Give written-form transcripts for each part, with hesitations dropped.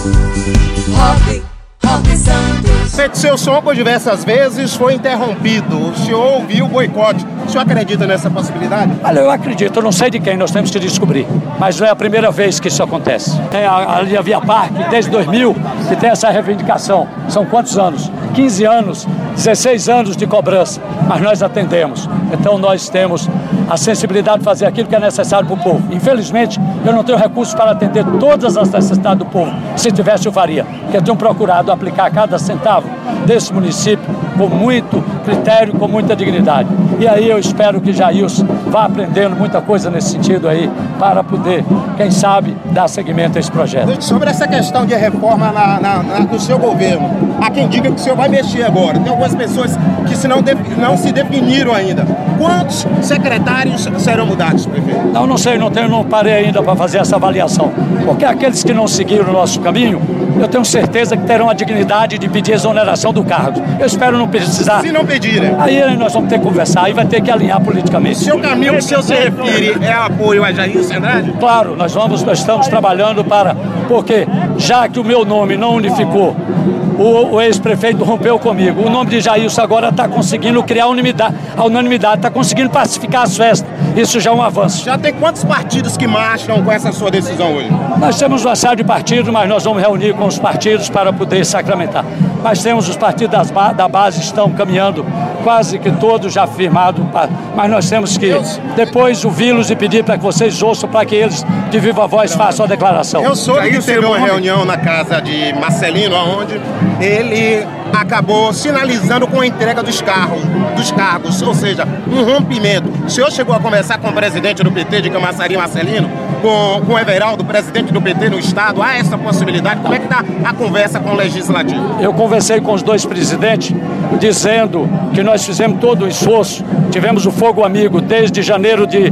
Roque Santos. Seu som por diversas vezes foi interrompido. O senhor ouviu o boicote. O senhor acredita nessa possibilidade? Olha, eu acredito. Eu não sei de quem, nós temos que descobrir. Mas não é a primeira vez que isso acontece. Tem a linha Via Parque, desde 2000, que tem essa reivindicação. São quantos anos? 15 anos, 16 anos de cobrança. Mas nós atendemos. Então nós temos a sensibilidade de fazer aquilo que é necessário para o povo. Infelizmente, eu não tenho recursos para atender todas as necessidades do povo. Se tivesse, eu faria. Porque eu tenho procurado aplicar cada centavo desse município com muito critério, com muita dignidade. E aí eu espero que Jailson vá aprendendo muita coisa nesse sentido aí, para poder, quem sabe, dar seguimento a esse projeto. Sobre essa questão de reforma no seu governo, há quem diga que o senhor vai mexer agora. Tem algumas pessoas que não se definiram ainda. Quantos secretários serão mudados, prefeito? Não sei, não parei ainda para fazer essa avaliação. Porque aqueles que não seguiram o nosso caminho, eu tenho certeza que terão a dignidade de pedir exoneração do cargo. Eu espero não precisar. Se não pedirem? Aí nós vamos ter que conversar, aí vai ter que alinhar politicamente. O seu caminho que o senhor se refere é apoio a Jailson Andrade? Claro, nós estamos trabalhando porque já que o meu nome não unificou, o ex-prefeito rompeu comigo, o nome de Jailson agora está conseguindo criar a unanimidade, está conseguindo pacificar as festas. Isso já é um avanço. Já tem quantos partidos que marcham com essa sua decisão hoje? Nós temos uma série de partidos, mas nós vamos reunir com os partidos para poder sacramentar. Mas temos os partidos da base, estão caminhando quase que todos já firmados, mas nós temos que depois ouvi-los e pedir para que vocês ouçam, para que eles de viva voz façam a declaração. Eu soube que teve uma reunião na casa de Marcelino, onde ele acabou sinalizando com a entrega dos cargos, ou seja, um rompimento. O senhor chegou a conversar com o presidente do PT de Camaçari, Marcelino, com o Everaldo, presidente do PT no estado? Há essa possibilidade? Como é que está a conversa com o Legislativo? Eu conversei com os dois presidentes, dizendo que nós fizemos todo o esforço, tivemos o Fogo Amigo desde janeiro de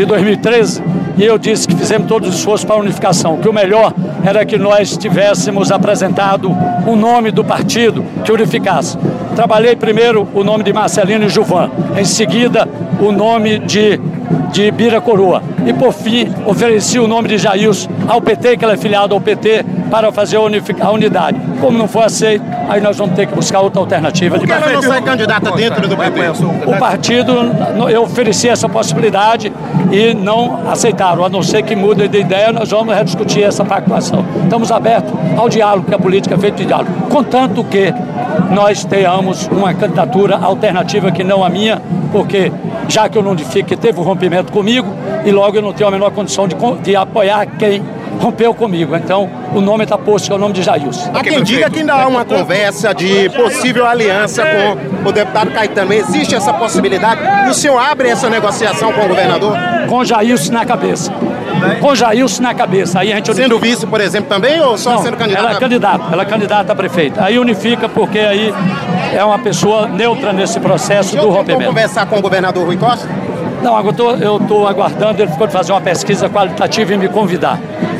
2013, e eu disse que fizemos todo o esforço para a unificação, que o melhor era que nós tivéssemos apresentado o nome do partido que unificasse. Trabalhei primeiro o nome de Marcelino e Juvan, em seguida o nome de Bira Coroa. E por fim, ofereci o nome de Jailson ao PT, que ela é filiada ao PT, para fazer a unidade. Como não for aceito, aí nós vamos ter que buscar outra alternativa. Por que ela não sai candidata dentro do PT? O partido, eu ofereci essa possibilidade e não aceitaram. A não ser que mude de ideia, nós vamos rediscutir essa pactuação. Estamos abertos ao diálogo, que a política é feita de diálogo. Contanto que nós tenhamos uma candidatura alternativa que não a minha, porque já que eu não unifique, teve um rompimento comigo e logo eu não tenho a menor condição de apoiar quem rompeu comigo. Então, o nome está posto, que é o nome de Jailson. Há quem diga que ainda há uma conversa de possível aliança com o deputado Caetano. Existe essa possibilidade? E o senhor abre essa negociação com o governador? Com Jailson na cabeça. Com Jailson na cabeça. Aí a gente sendo vice, por exemplo, também, ou só sendo candidato? Ela é candidata a prefeita. Aí unifica, porque aí é uma pessoa neutra nesse processo do rompimento. Conversar com o governador Rui Costa? Não, eu estou aguardando, ele ficou de fazer uma pesquisa qualitativa e me convidar.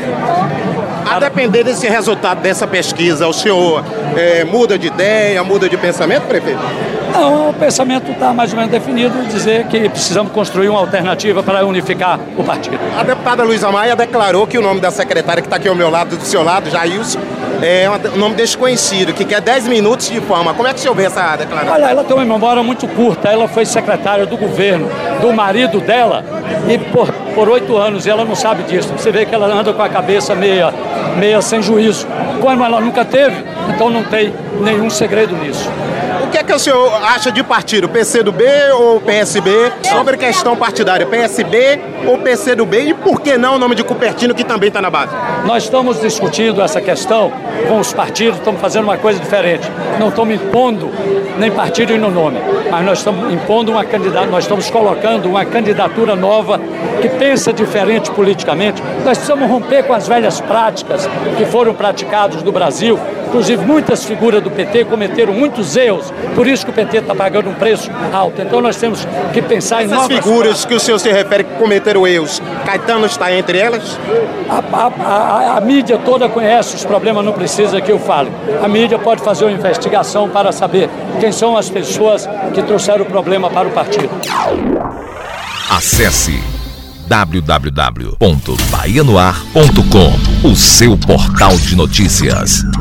A depender desse resultado dessa pesquisa, o senhor muda de ideia, muda de pensamento, prefeito? Não, o pensamento está mais ou menos definido, dizer que precisamos construir uma alternativa para unificar o partido. A deputada Luísa Maia declarou que o nome da secretária que está aqui ao meu lado, do seu lado, Jailson, é um nome desconhecido, que quer 10 minutos de fama. Como é que o senhor vê essa declaração? Olha, ela tem uma memória muito curta. Ela foi secretária do governo do marido dela e por 8 anos, e ela não sabe disso. Você vê que ela anda com a cabeça meia sem juízo. Como ela nunca teve, então não tem nenhum segredo nisso. O que é que o senhor acha de partido? PCdoB ou PSB? Sobre questão partidária, PSB ou PCdoB? E por que não o nome de Cupertino, que também está na base? Nós estamos discutindo essa questão com os partidos, estamos fazendo uma coisa diferente. Não estamos impondo nem partido e no nome, mas nós estamos impondo uma candidatura, nós estamos colocando uma candidatura nova que pensa diferente politicamente. Nós precisamos romper com as velhas práticas que foram praticadas no Brasil. Inclusive, muitas figuras do PT cometeram muitos erros, por isso que o PT está pagando um preço alto. Então nós temos que pensar em novas figuras que o senhor se refere que cometeram erros. Caetano está entre elas? A mídia toda conhece os problemas, não precisa que eu fale. A mídia pode fazer uma investigação para saber quem são as pessoas que trouxeram o problema para o partido. Acesse www.bahianoar.com, o seu portal de notícias.